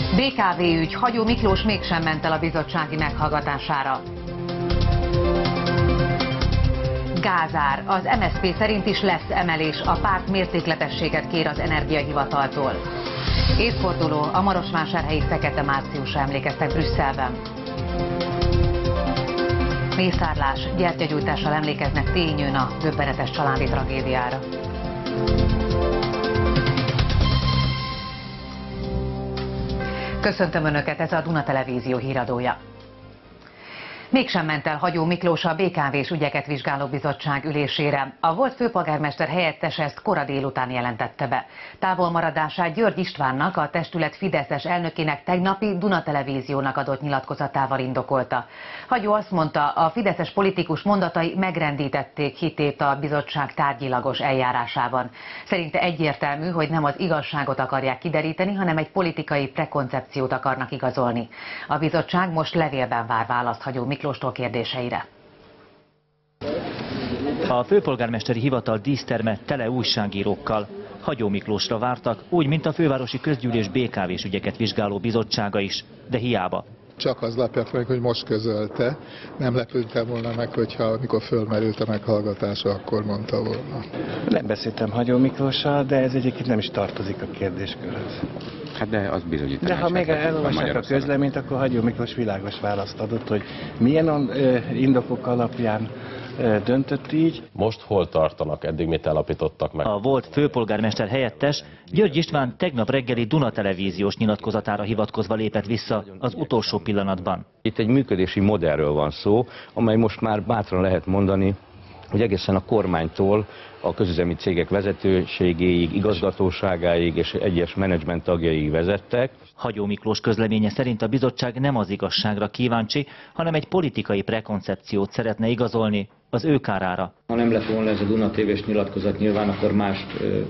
BKV ügy, Hagyó Miklós mégsem ment el a bizottsági meghallgatására. Gázár, az MSZP szerint is lesz emelés, a párt mértékletességet kér az Energiahivataltól. Évforduló, a marosvásárhelyi Fekete Márciusra emlékeztek Brüsszelben. Mészárlás, gyertyagyújtással emlékeznek Tényőn a döbbenetes családi tragédiára. Köszöntöm Önöket, ez a Duna Televízió híradója. Mégsem ment el Hagyó Miklós a BKV-s ügyeket vizsgáló bizottság ülésére. A volt főpolgármester helyettes ezt kora délután jelentette be. Távolmaradását György Istvánnak, a testület fideszes elnökének tegnapi Duna Televíziónak adott nyilatkozatával indokolta. Hagyó azt mondta, a fideszes politikus mondatai megrendítették hitét a bizottság tárgyilagos eljárásában. Szerinte egyértelmű, hogy nem az igazságot akarják kideríteni, hanem egy politikai prekoncepciót akarnak igazolni. A bizottság most levélben vár választ Hagyó Miklóstól kérdéseire. A főpolgármesteri hivatal díszterme tele újságírókkal. Hagyó Miklósra vártak, úgy, mint a fővárosi közgyűlés BKV-s ügyeket vizsgáló bizottsága is, de hiába. Csak az lepett meg, hogy most közölte. Nem lepődtem volna meg, hogyha amikor fölmerült a meghallgatása, akkor mondta volna. Nem beszéltem Hagyó Miklóssal, de ez egyébként nem is tartozik a kérdéskörhöz. Hát de az bizonyítani. De ha még elolvassák a közleményt, akkor Hagyó Miklós világos választ adott, hogy milyen indokok alapján döntött így. Most hol tartanak? Eddig mit állapítottak meg? A volt főpolgármester helyettes György István tegnap reggeli Duna Televíziós nyilatkozatára hivatkozva lépett vissza az utolsó pillanatban. Itt egy működési modellről van szó, amely most már bátran lehet mondani, hogy egészen a kormánytól a közüzemi cégek vezetőségéig, igazgatóságáig és egyes menedzsment tagjaiig vezettek. Hagyó Miklós közleménye szerint a bizottság nem az igazságra kíváncsi, hanem egy politikai prekoncepciót szeretne igazolni az ő kárára. Ha nem lett volna ez a Duna TV-s nyilatkozat, nyilván akkor mást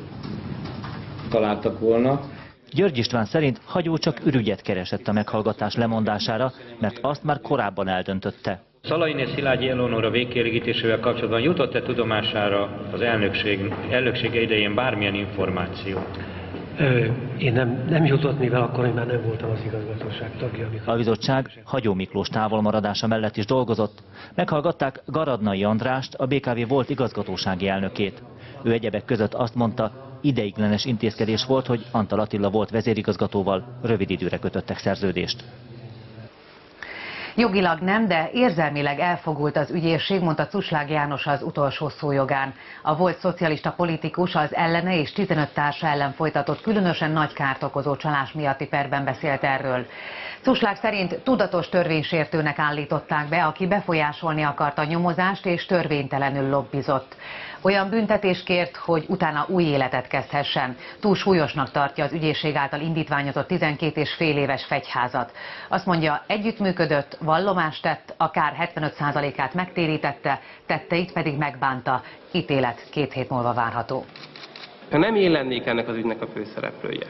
találtak volna. György István szerint Hagyó csak ürügyet keresett a meghallgatás lemondására, mert azt már korábban eldöntötte. Szalainé Szilágyi Eleonóra végkielégítésével kapcsolatban jutott-e tudomására az elnöksége idején bármilyen információ? Én nem jutott, mivel akkor én már nem voltam az igazgatóság tagja. A bizottság Hagyó Miklós távolmaradása mellett is dolgozott. Meghallgatták Garadnai Andrást, a BKV volt igazgatósági elnökét. Ő egyebek között azt mondta, ideiglenes intézkedés volt, hogy Antal Attila volt vezérigazgatóval rövid időre kötöttek szerződést. Jogilag nem, de érzelmileg elfogult az ügyészség, mondta Cuslág János az utolsó szójogán. A volt szocialista politikus az ellene és 15 társa ellen folytatott különösen nagy kárt okozó csalás miatti perben beszélt erről. Cuslág szerint tudatos törvénysértőnek állították be, aki befolyásolni akarta a nyomozást és törvénytelenül lobbizott. Olyan büntetést kért, hogy utána új életet kezdhessen. Túl súlyosnak tartja az ügyészség által indítványozott 12,5 éves fegyházat. Azt mondja, együttműködött, vallomást tett, a kár 75%-át megtérítette, tetteit pedig megbánta. Ítélet 2 hét múlva várható. Ha nem én lennék ennek az ügynek a főszereplője,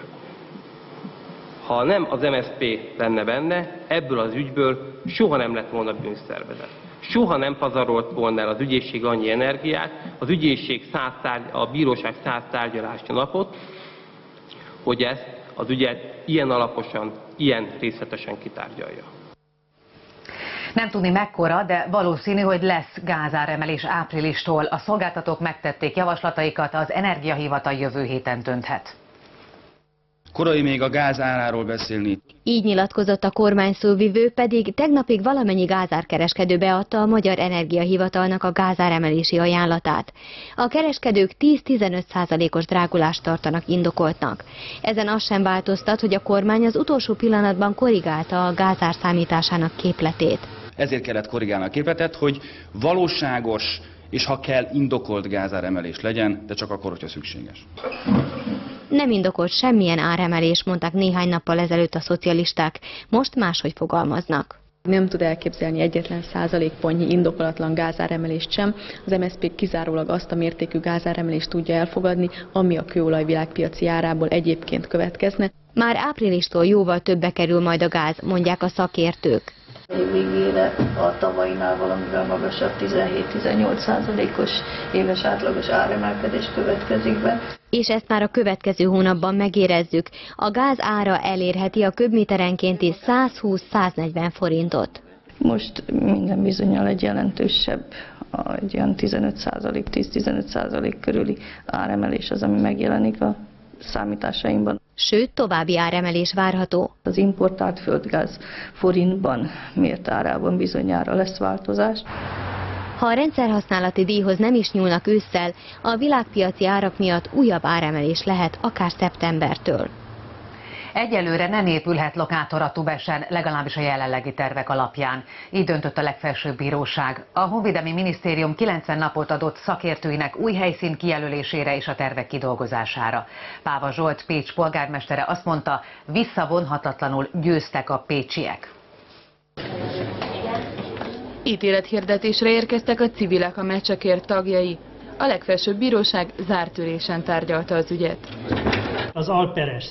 ha nem az MSZP lenne benne, ebből az ügyből soha nem lett volna bűnszervezet. Soha nem pazarolt volna el az ügyészség annyi energiát, az ügyészség a bíróság 100 tárgyalási napot, hogy ezt az ügyet ilyen alaposan, ilyen részletesen kitárgyalja. Nem tudni mekkora, de valószínű, hogy lesz gázáremelés áprilistól. A szolgáltatók megtették javaslataikat, az Energiahivatal jövő héten dönthet. Korai még a gáz áráról beszélni. Így nyilatkozott a kormány szóvivő, pedig tegnapig valamennyi gázárkereskedő beadta a Magyar Energiahivatalnak a gázáremelési ajánlatát. A kereskedők 10-15%-os drágulást tartanak indokoltnak. Ezen az sem változtat, hogy a kormány az utolsó pillanatban korrigálta a gázár számításának képletét. Ezért kellett korrigálni a képletet, hogy valóságos és ha kell indokolt gázáremelés legyen, de csak akkor, hogyha szükséges. Nem indokolt semmilyen áremelés, mondták néhány nappal ezelőtt a szocialisták, most máshogy fogalmaznak. Nem tud elképzelni egyetlen százalékpontnyi indokolatlan gázáremelést sem. Az MSZP kizárólag azt a mértékű gázáremelést tudja elfogadni, ami a kőolaj világpiaci árából egyébként következne. Már áprilistól jóval többe kerül majd a gáz, mondják a szakértők. Végére a tavainál valamivel magasabb 17-18%-os éves átlagos áremelkedés következik be. És ezt már a következő hónapban megérezzük. A gáz ára elérheti a köbméterenkénti 120-140 forintot. Most minden bizonnyal egy jelentősebb, egy olyan 10-15% körüli áremelés az, ami megjelenik a számításaimban. Sőt, további áremelés várható. Az importált földgáz forintban mért árában bizonyára lesz változás. Ha a rendszerhasználati díjhoz nem is nyúlnak ősszel, a világpiaci árak miatt újabb áremelés lehet akár szeptembertől. Egyelőre nem épülhet lokátor a Tubesen, legalábbis a jelenlegi tervek alapján. Így döntött a legfelsőbb bíróság. A Honvédelmi Minisztérium 90 napot adott szakértőinek új helyszín kijelölésére és a tervek kidolgozására. Páva Zsolt, Pécs polgármestere azt mondta, visszavonhatatlanul győztek a pécsiek. Ítélethirdetésre érkeztek a civilek, a meccsekért tagjai. A legfelsőbb bíróság zárt ülésen tárgyalta az ügyet. Az Alperes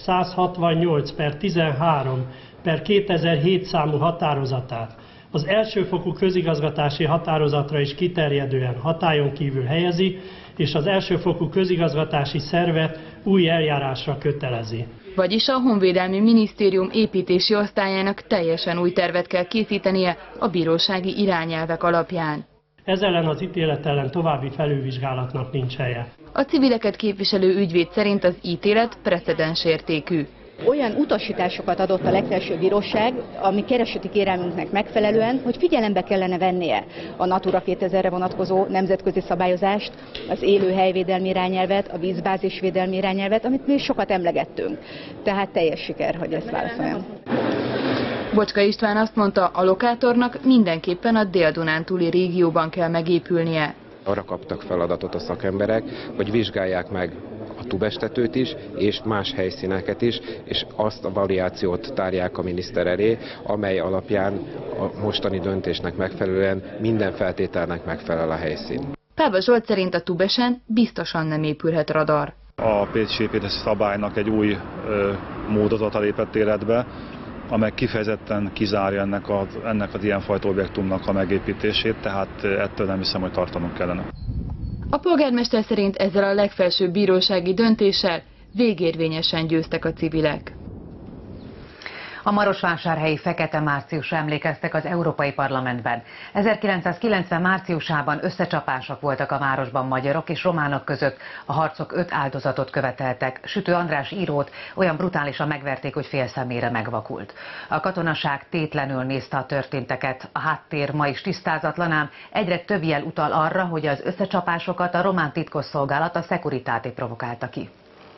168/13/2007 számú határozatát az elsőfokú közigazgatási határozatra is kiterjedően hatályon kívül helyezi, és az elsőfokú közigazgatási szervet új eljárásra kötelezi. Vagyis a Honvédelmi Minisztérium építési osztályának teljesen új tervet kell készítenie a bírósági irányelvek alapján. Ez ellen az ítélet ellen további felülvizsgálatnak nincs helye. A civileket képviselő ügyvéd szerint az ítélet precedensértékű. Olyan utasításokat adott a legfelsőbb bíróság, ami kereseti kérelmünknek megfelelően, hogy figyelembe kellene vennie a Natura 2000-re vonatkozó nemzetközi szabályozást, az élőhelyvédelmi irányelvet, a vízbázisvédelmi irányelvet, amit mi sokat emlegettünk. Tehát teljes siker, hogy ezt válaszoljam. Bocska István azt mondta, a lokátornak mindenképpen a Dél-Dunántúli régióban kell megépülnie. Arra kaptak feladatot a szakemberek, hogy vizsgálják meg a Tubestetőt is, és más helyszíneket is, és azt a variációt tárják a miniszter elé, amely alapján a mostani döntésnek megfelelően minden feltételnek megfelel a helyszín. Páva Zsolt szerint a Tubesen biztosan nem épülhet radar. A pécsi építési szabálynak egy új módozata lépett életbe, amely kifejezetten kizárja ennek az ilyenfajta objektumnak a megépítését, tehát ettől nem hiszem, hogy tartanunk kellene. A polgármester szerint ezzel a legfelsőbb bírósági döntéssel végérvényesen győztek a civilek. A marosvásárhelyi Fekete Márciusra emlékeztek az Európai Parlamentben. 1990 márciusában összecsapások voltak a városban magyarok és románok között. A harcok 5 áldozatot követeltek. Sütő András írót olyan brutálisan megverték, hogy fél szemére megvakult. A katonaság tétlenül nézte a történteket. A háttér ma is tisztázatlan, ám egyre több jel utal arra, hogy az összecsapásokat a román titkosszolgálat, a Securitate provokálta ki.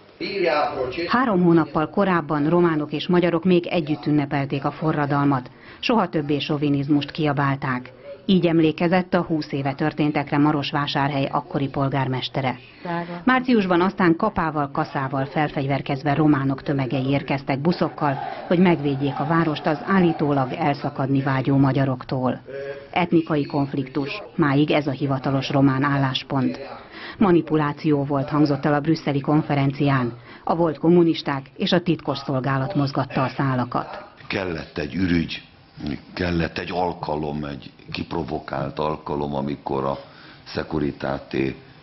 3 hónappal korábban románok és magyarok még együtt ünnepelték a forradalmat. Soha többé sovinizmust kiabálták. Így emlékezett a 20 éve történtekre Marosvásárhely akkori polgármestere. Márciusban aztán kapával, kaszával felfegyverkezve románok tömegei érkeztek buszokkal, hogy megvédjék a várost az állítólag elszakadni vágyó magyaroktól. Etnikai konfliktus, máig ez a hivatalos román álláspont. Manipuláció volt, hangzott el a brüsszeli konferencián. A volt kommunisták és a titkosszolgálat mozgatta a szálakat. Kellett egy ürügy, kellett egy alkalom, egy kiprovokált alkalom, amikor a Securitate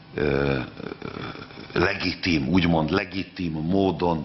legitim, úgymond legitim módon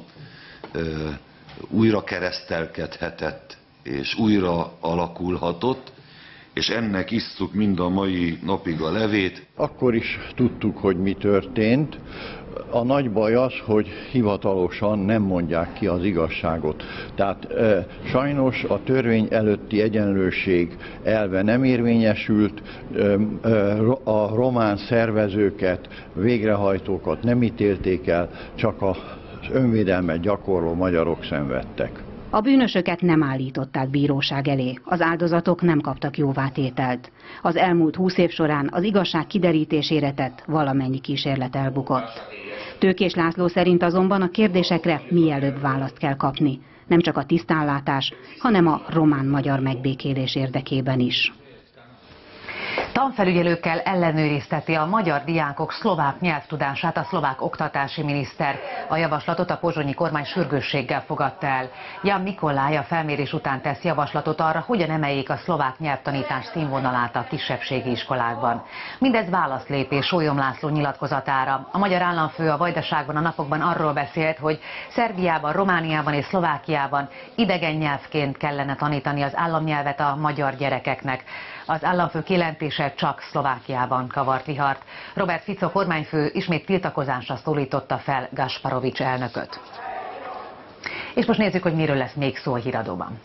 újra keresztelkedhetett és újra alakulhatott, és ennek isszuk mind a mai napig a levét. Akkor is tudtuk, hogy mi történt. A nagy baj az, hogy hivatalosan nem mondják ki az igazságot. Tehát sajnos a törvény előtti egyenlőség elve nem érvényesült, a román szervezőket, végrehajtókat nem ítélték el, csak az önvédelmet gyakorló magyarok szenvedtek. A bűnösöket nem állították bíróság elé, az áldozatok nem kaptak jóvátételt. Az elmúlt 20 év során az igazság kiderítésére tett valamennyi kísérlet elbukott. Tőkés László szerint azonban a kérdésekre mielőbb választ kell kapni. Nem csak a tisztánlátás, hanem a román-magyar megbékélés érdekében is. Tanfelügyelőkkel ellenőrizteti a magyar diákok szlovák nyelvtudását a szlovák oktatási miniszter. A javaslatot a pozsonyi kormány sürgősséggel fogadta el. Jan Mikolaj a felmérés után tesz javaslatot arra, hogyan emeljék a szlovák nyelvtanítás színvonalát a kisebbségi iskolákban. Mindez válaszlépés Sólyom László nyilatkozatára. A magyar államfő a Vajdaságban a napokban arról beszélt, hogy Szerbiában, Romániában és Szlovákiában idegen nyelvként kellene tanítani az államnyelvet a magyar gyerekeknek. Az államfő kijelentése csak Szlovákiában kavart vihart. Robert Fico kormányfő ismét tiltakozásra szólította fel Gasparovics elnököt. És most nézzük, hogy miről lesz még szó a híradóban.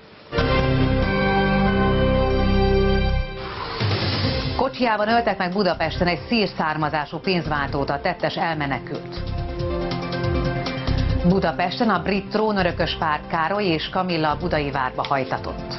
Kocsijában öltek meg Budapesten egy szír származású pénzváltót, a tettes elmenekült. Budapesten a brit trónörökös pár Károly és Kamilla a budai várba hajtatott.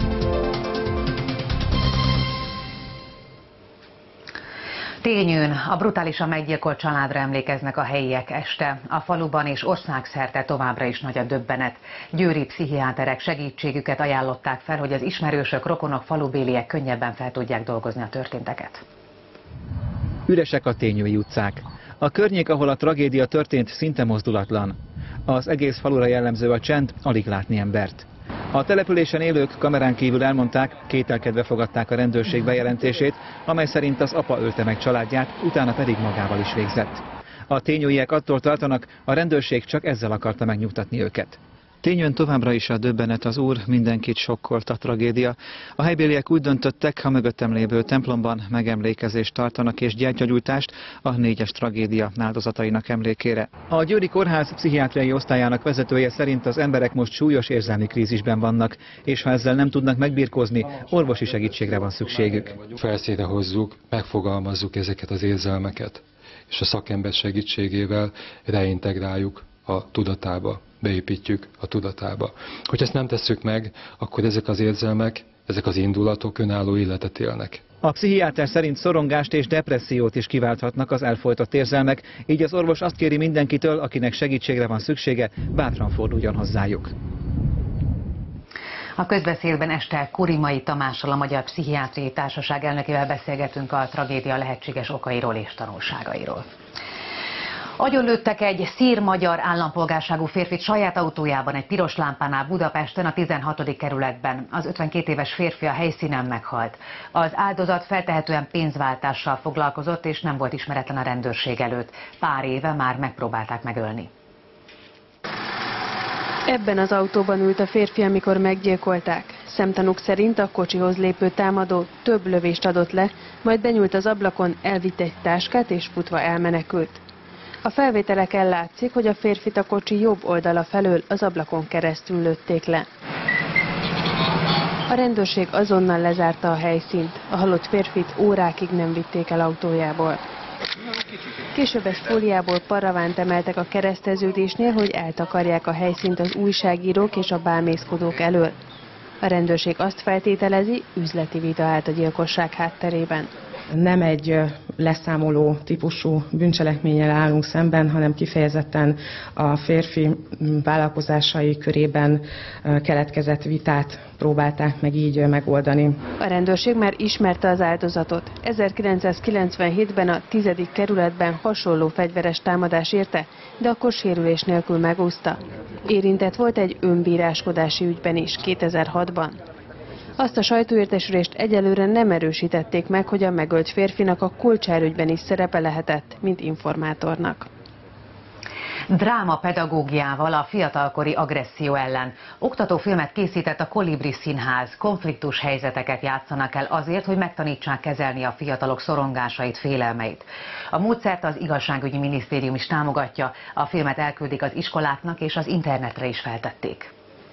Tényőn a brutálisan meggyilkolt családra emlékeznek a helyiek este. A faluban és országszerte továbbra is nagy a döbbenet. Győri pszichiáterek segítségüket ajánlották fel, hogy az ismerősök, rokonok, falubéliek könnyebben fel tudják dolgozni a történteket. Üresek a Tényői utcák. A környék, ahol a tragédia történt, szinte mozdulatlan. Az egész falura jellemző a csend, alig látni embert. A településen élők kamerán kívül elmondták, kételkedve fogadták a rendőrség bejelentését, amely szerint az apa ölte meg családját, utána pedig magával is végzett. A tényőiek attól tartanak, a rendőrség csak ezzel akarta megnyugtatni őket. Tényőn továbbra is a döbbenet az Úr, mindenkit sokkolt a tragédia. A helybéliek úgy döntöttek, a mögöttem lévő templomban megemlékezést tartanak és gyertyagyújtást a 4-es tragédia áldozatainak emlékére. A Győri Kórház pszichiátriai osztályának vezetője szerint az emberek most súlyos érzelmi krízisben vannak, és ha ezzel nem tudnak megbirkózni, orvosi segítségre van szükségük. Felszínre hozzuk, megfogalmazzuk ezeket az érzelmeket, és a szakember segítségével reintegráljuk a tudatába, beépítjük a tudatába. Hogy ezt nem tesszük meg, akkor ezek az érzelmek, ezek az indulatok önálló életet élnek. A pszichiáter szerint szorongást és depressziót is kiválthatnak az elfojtott érzelmek, így az orvos azt kéri mindenkitől, akinek segítségre van szüksége, bátran forduljon hozzájuk. A közbeszédben este Kurimai Tamással, a Magyar Pszichiátriai Társaság elnökével beszélgetünk a tragédia lehetséges okairól és tanulságairól. Agyonlőttek egy szír-magyar állampolgárságú férfit saját autójában egy piros lámpánál Budapesten, a 16. kerületben. Az 52 éves férfi a helyszínen meghalt. Az áldozat feltehetően pénzváltással foglalkozott, és nem volt ismeretlen a rendőrség előtt. Pár éve már megpróbálták megölni. Ebben az autóban ült a férfi, amikor meggyilkolták. Szemtanúk szerint a kocsihoz lépő támadó több lövést adott le, majd benyúlt az ablakon, elvitt egy táskát és futva elmenekült. A felvételeken látszik, hogy a férfit a kocsi jobb oldala felől az ablakon keresztül lőtték le. A rendőrség azonnal lezárta a helyszínt. A halott férfit órákig nem vitték el autójából. Később egy fóliából paravánt emeltek a kereszteződésnél, hogy eltakarják a helyszínt az újságírók és a bámészkodók elől. A rendőrség azt feltételezi, üzleti vita állt a gyilkosság hátterében. Nem egy leszámoló típusú bűncselekménnyel állunk szemben, hanem kifejezetten a férfi vállalkozásai körében keletkezett vitát próbálták meg így megoldani. A rendőrség már ismerte az áldozatot. 1997-ben a 10. kerületben hasonló fegyveres támadás érte, de akkor sérülés nélkül megúszta. Érintett volt egy önbíráskodási ügyben is 2006-ban. Azt a sajtóértesülést egyelőre nem erősítették meg, hogy a megölt férfinak a Kulcsár ügyben is szerepe lehetett, mint informátornak. Drámapedagógiával a fiatalkori agresszió ellen. Oktatófilmet készített a Kolibri Színház. Konfliktus helyzeteket játszanak el azért, hogy megtanítsák kezelni a fiatalok szorongásait, félelmeit. A módszert az Igazságügyi Minisztérium is támogatja. A filmet elküldik az iskoláknak, és az internetre is feltették.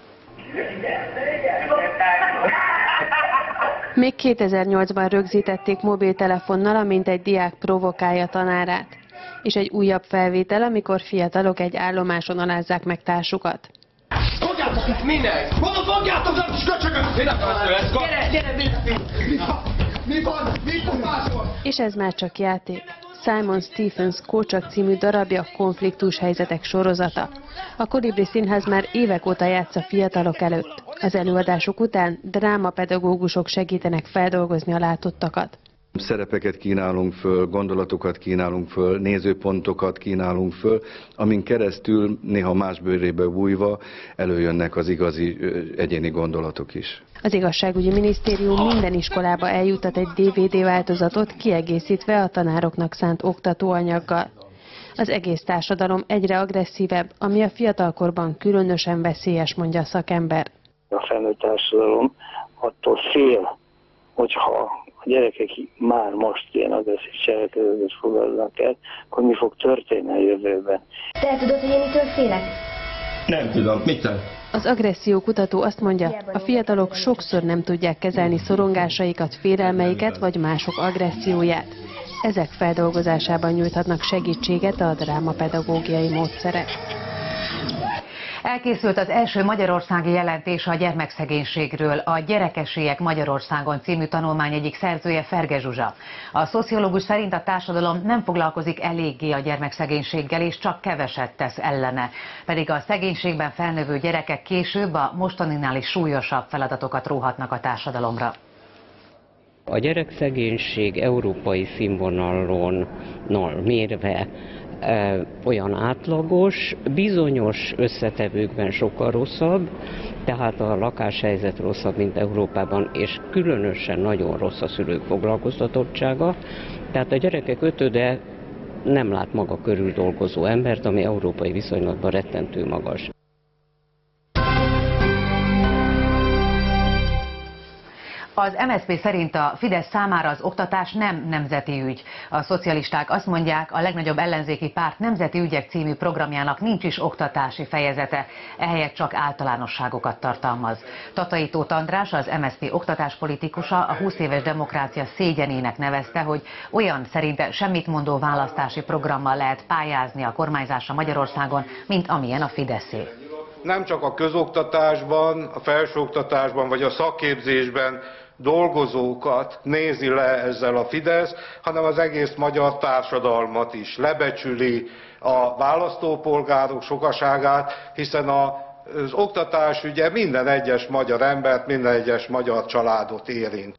Még 2008-ban rögzítették mobiltelefonnal, amint egy diák provokálja tanárát. És egy újabb felvétel, amikor fiatalok egy állomáson alázzák meg társukat. Fogjátok itt mindent! Mondom, fogjátok le a kis köcsögöt! Gyere! Mi van? Mit máshol? És ez már csak játék. Simon Stephens Kócsak című darabja konfliktus helyzetek sorozata. A Kolibri Színház már évek óta játsza fiatalok előtt. Az előadások után drámapedagógusok segítenek feldolgozni a látottakat. Szerepeket kínálunk föl, gondolatokat kínálunk föl, nézőpontokat kínálunk föl, amin keresztül néha más bőrébe bújva előjönnek az igazi egyéni gondolatok is. Az igazságügyi minisztérium minden iskolába eljuttat egy DVD változatot, kiegészítve a tanároknak szánt oktatóanyaggal. Az egész társadalom egyre agresszívebb, ami a fiatalkorban különösen veszélyes, mondja a szakember. A felnőtt társadalom attól fél, hogyha a gyerekek már most ilyen agresszív cselekedetet fogadnak el, akkor mi fog történni a jövőben. Te tudod, hogy én mitől félek? Nem tudom, mitől? Az agressziókutató azt mondja, a fiatalok sokszor nem tudják kezelni szorongásaikat, félelmeiket vagy mások agresszióját. Ezek feldolgozásában nyújthatnak segítséget a drámapedagógiai módszerek. Elkészült az első magyarországi jelentés a gyermekszegénységről, a Gyerekesélyek Magyarországon című tanulmány egyik szerzője Ferge Zsuzsa. A szociológus szerint a társadalom nem foglalkozik eléggé a gyermekszegénységgel, és csak keveset tesz ellene. Pedig a szegénységben felnövő gyerekek később a mostaninál is súlyosabb feladatokat róhatnak a társadalomra. A gyerekszegénység európai színvonalon mérve olyan átlagos, bizonyos összetevőkben sokkal rosszabb, tehát a lakáshelyzet rosszabb, mint Európában, és különösen nagyon rossz a szülők foglalkoztatottsága, tehát a gyerekek ötöde nem lát maga körül dolgozó embert, ami európai viszonylatban rettentő magas. Az MSZP szerint a Fidesz számára az oktatás nem nemzeti ügy. A szocialisták azt mondják, a legnagyobb ellenzéki párt Nemzeti Ügyek című programjának nincs is oktatási fejezete, ehelyett csak általánosságokat tartalmaz. Tatai Tóth András, az MSZP oktatáspolitikusa a 20 éves demokrácia szégyenének nevezte, hogy olyan szerinte semmitmondó választási programmal lehet pályázni a kormányzásra Magyarországon, mint amilyen a Fideszé. Nem csak a közoktatásban, a felsőoktatásban vagy a szakképzésben dolgozókat nézi le ezzel a Fidesz, hanem az egész magyar társadalmat is lebecsüli, a választópolgárok sokaságát, hiszen az oktatás ugye minden egyes magyar embert, minden egyes magyar családot érint.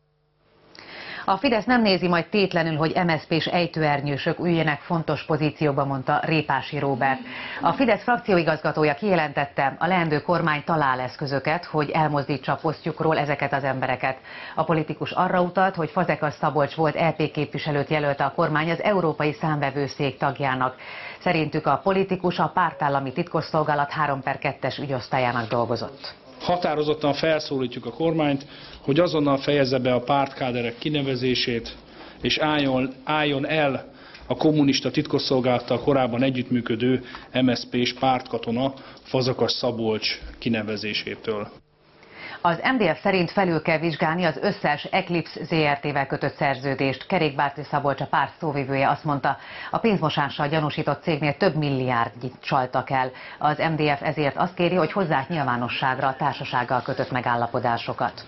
A Fidesz nem nézi majd tétlenül, hogy MSZP-s ejtőernyősök üljenek fontos pozícióba, mondta Répási Róbert. A Fidesz frakcióigazgatója kijelentette, a leendő kormány talál eszközöket, hogy elmozdítsa a posztjukról ezeket az embereket. A politikus arra utalt, hogy Fazekas Szabolcs volt EP képviselőt jelölte a kormány az Európai Számvevőszék tagjának. Szerintük a politikus a pártállami titkosszolgálat 3/2-es ügyosztályának dolgozott. Határozottan felszólítjuk a kormányt, hogy azonnal fejezze be a pártkáderek kinevezését, és álljon el a kommunista titkosszolgálattal korábban együttműködő MSZP-s pártkatona Fazekas Szabolcs kinevezésétől. Az MDF szerint felül kell vizsgálni az összes Eclipse ZRT-vel kötött szerződést. Kerékbárti Szabolcs, a párt szóvivője azt mondta, a pénzmosással gyanúsított cégnél több milliárdnyit csaltak el. Az MDF ezért azt kéri, hogy hozzák nyilvánosságra a társasággal kötött megállapodásokat.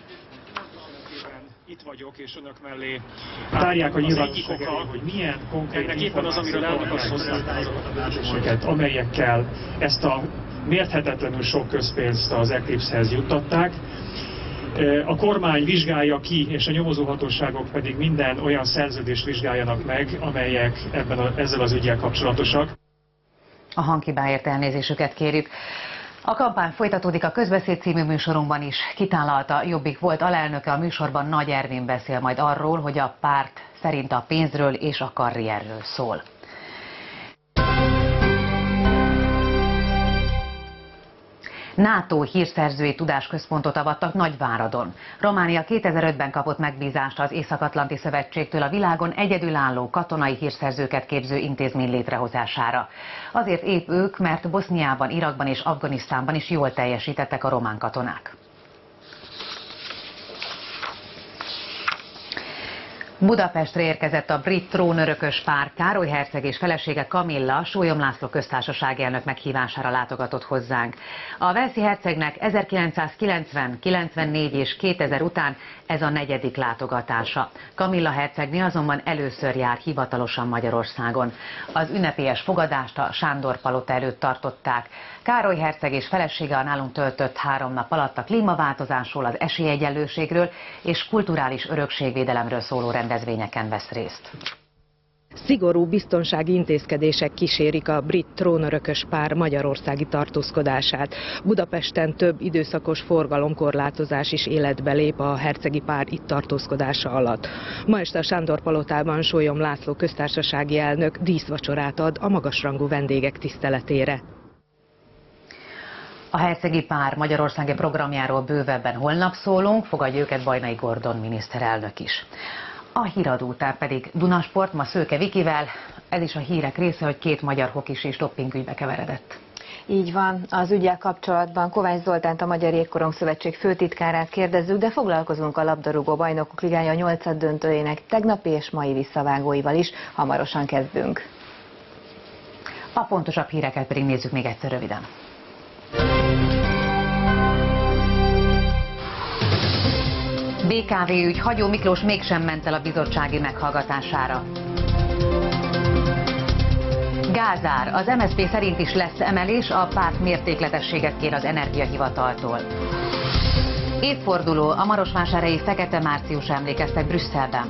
Itt vagyok, és önök mellé tárják a nyilvánosságra, hogy milyen konkrét éppen az, amiről elmondasz hozzá, amelyekkel ezt a mérthetetlenül sok közpénzt az Eclipse-hez juttatták. A kormány vizsgálja ki, és a nyomozóhatóságok pedig minden olyan szerződést vizsgáljanak meg, amelyek ezzel az üggyel kapcsolatosak. A hanghibáért elnézésüket kérjük. A kampány folytatódik a Közbeszéd című műsorunkban is. Kitállalta Jobbik volt alelnöke a műsorban, Nagy Ervin beszél majd arról, hogy a párt szerint a pénzről és a karrierről szól. NATO hírszerzői tudásközpontot avattak Nagyváradon. Románia 2005-ben kapott megbízást az Észak-Atlanti Szövetségtől a világon egyedülálló katonai hírszerzőket képző intézmény létrehozására. Azért épp ők, mert Boszniában, Irakban és Afganisztánban is jól teljesítettek a román katonák. Budapestre érkezett a brit trónörökös pár. Károly herceg és felesége Kamilla Sólyom László köztársasági elnök meghívására látogatott hozzánk. A walesi hercegnek 1990, 94 és 2000 után ez a 4. látogatása. Kamilla hercegné azonban először jár hivatalosan Magyarországon. Az ünnepélyes fogadást a Sándor palota előtt tartották. Károly herceg és felesége a nálunk töltött 3 nap alatt a klímaváltozásról, az esélyegyenlőségről és kulturális örökségvédelemről szóló rendelkezésről rendezvényeken vesz részt. Szigorú biztonsági intézkedések kísérik a brit trónörökös pár magyarországi tartózkodását. Budapesten több időszakos forgalomkorlátozás is életbe lép a hercegi pár itt tartózkodása alatt. Ma este a Sándor-palotában Sólyom László köztársasági elnök díszvacsorát ad a magasrangú vendégek tiszteletére. A hercegi pár magyarországi programjáról bővebben holnap szólunk, fogadja őket Bajnai Gordon miniszterelnök is. A híradó után pedig Dunasport, ma Szőke Vikivel. Ez is a hírek része, hogy 2 magyar hokis és doppingügybe keveredett. Így van, az üggyel kapcsolatban Kovács Zoltánt, a Magyar Jégkorong Szövetség főtitkárát kérdezzük, de foglalkozunk a labdarúgó bajnokok ligája 8. döntőjének tegnapi és mai visszavágóival is. Hamarosan kezdünk. A pontosabb híreket pedig nézzük még egyszer röviden. BKV ügy, Hagyó Miklós mégsem ment el a bizottsági meghallgatására. Gázár, az MSZP szerint is lesz emelés, a párt mértékletességet kér az Energiahivataltól. Évforduló, a marosvásárhelyi Fekete Március emlékeztek Brüsszelben.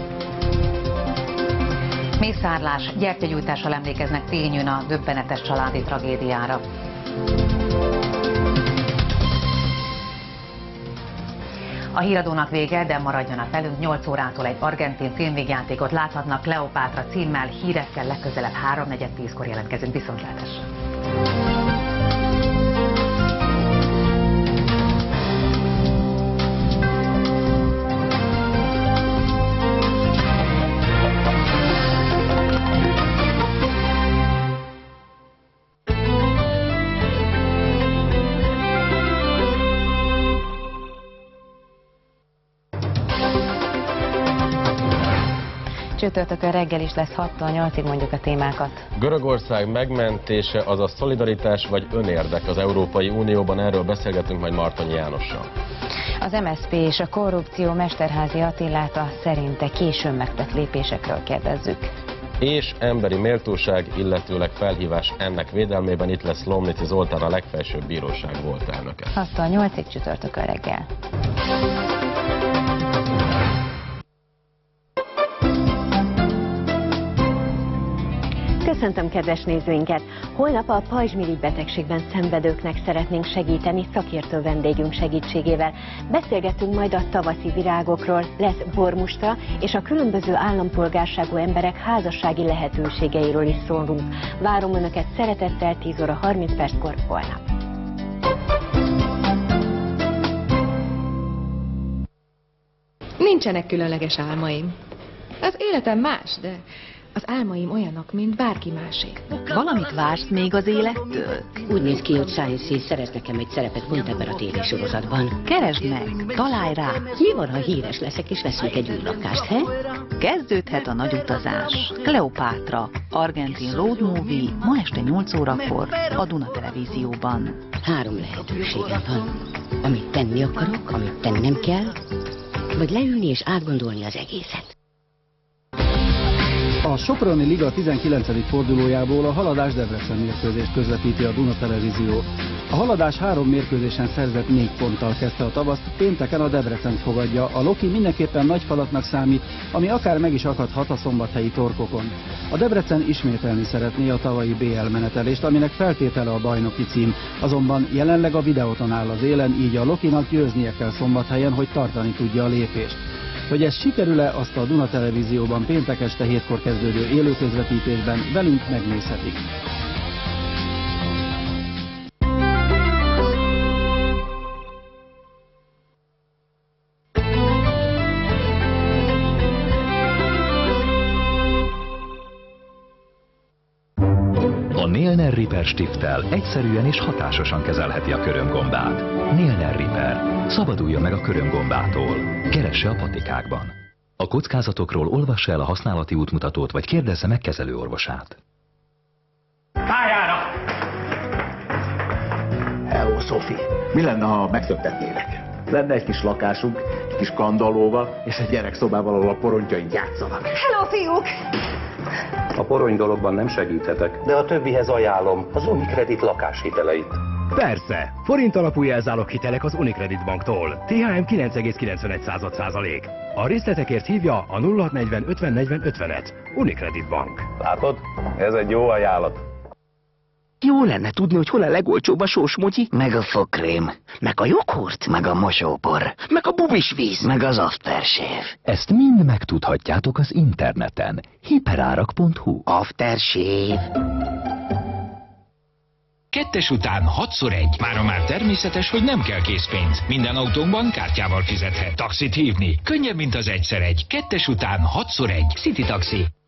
Mészárlás, gyertyagyújtással emlékeznek Tényűn a döbbenetes családi tragédiára. A híradónak vége, de maradjanak velünk, 8 órától egy argentin filmvégjátékot láthatnak Kleopátra címmel, hírekkel legközelebb 3:4-10-kor jelentkezünk, viszontlátásra. Csütörtökön reggel is lesz 6-tól 8-ig, mondjuk a témákat. Görögország megmentése, azaz szolidaritás vagy önérdek az Európai Unióban, erről beszélgetünk majd Martonyi Jánossal. Az MSZP és a korrupció Mesterházy Attilát a szerinte későn megtett lépésekről kérdezzük. És emberi méltóság, illetőleg felhívás ennek védelmében, itt lesz Lomnici Zoltán, a legfelsőbb bíróság volt elnöke. 6-tól 8-ig csütörtökön reggel. Köszöntöm kedves nézőinket! Holnap a pajzsmirigy betegségben szenvedőknek szeretnénk segíteni szakértő vendégünk segítségével. Beszélgetünk majd a tavaszi virágokról, lesz bormusta, és a különböző állampolgárságú emberek házassági lehetőségeiről is szólunk. Várom Önöket szeretettel 10 óra 30 perckor holnap. Nincsenek különleges álmaim. Az életem más, de az álmaim olyanok, mint bárki másé. Valamit vársz még az élettől? Úgy néz ki, hogy Science szerez nekem egy szerepet pont ebben a tévésorozatban. Keresd meg, találj rá. Mi van, ha híres leszek és veszünk egy új lakást, he? Kezdődhet a nagy utazás. Kleopátra, argentin road movie, ma este 8 órakor a Duna Televízióban. 3 lehetőségem van. Amit tenni akarok, amit tenni nem kell, vagy leülni és átgondolni az egészet. A Soproni Liga 19. fordulójából a Haladás Debrecen mérkőzést közvetíti a Duna Televízió. A Haladás 3 mérkőzésen szerzett 4 ponttal kezdte a tavaszt, pénteken a Debrecent fogadja. A Loki mindenképpen nagy falatnak számít, ami akár meg is akadhat a szombathelyi torkokon. A Debrecen ismételni szeretné a tavalyi BL menetelést, aminek feltétele a bajnoki cím. Azonban jelenleg a Videóton áll az élen, így a Lokinak győznie kell Szombathelyen, hogy tartani tudja a lépést. Hogy ez sikerül-e, azt a Duna Televízióban péntek este 7-kor kezdődő élőközvetítésben velünk megnézhetik. A Nélner Riper Stifttel egyszerűen és hatásosan kezelheti a körömgombát. Nélner Riper. Szabaduljon meg a körömgombától. Keresse a patikákban. A kockázatokról olvassa el a használati útmutatót, vagy kérdezze meg kezelőorvosát. Pályára! Hello, Sophie. Mi lenne, ha megszöktetnélek? Lenne egy kis lakásunk, egy kis kandallóval, és egy gyerekszobával, ahol a porontyaink játszanak. Hello, fiúk! A porony dologban nem segíthetek, de a többihez ajánlom az Unicredit lakáshiteleit. Persze! Forint alapú jelzálog hitelek az Unicredit Banktól. THM 9,91%. A részletekért hívja a 0640 50 40 50-et. Unicredit Bank. Látod? Ez egy jó ajánlat. Jó lenne tudni, hogy hol a legolcsóbb a sósmotyi, meg a fogkrém, meg a joghurt, meg a mosópor, meg a bubisvíz, meg az aftershave. Ezt mind megtudhatjátok az interneten. hiperárak.hu. Aftershave. 2 után 6x1. Mára már természetes, hogy nem kell készpénz. Minden autónkban kártyával fizethet. Taxit hívni könnyebb, mint az 1x1. 2 után 6x1. City Taxi.